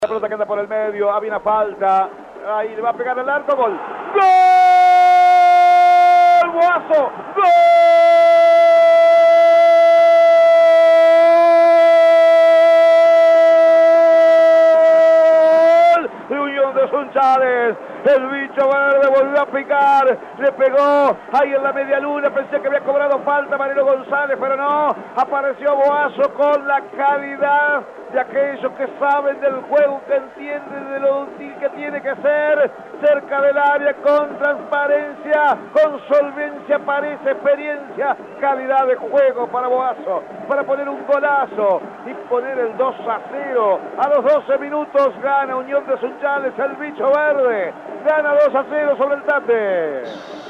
La pelota queda por el medio, había una falta. Ahí le va a pegar el arco, gol. ¡Gol! ¡Boazo! ¡Gol! De Unión de Sunchales. El bicho verde volvió a picar, le pegó ahí en la media luna, pensé que había cobrado falta Mariano González, pero no, apareció Boazo con la calidad de aquellos que saben del juego, que entienden de lo útil que tiene que ser, cerca del área, con transparencia, con solvencia, parece experiencia, calidad de juego para Boazo, para poner un golazo y poner el 2-0. A los 12 minutos gana Unión de Sunchales, el bicho verde. Gana 2-0 sobre el Tate.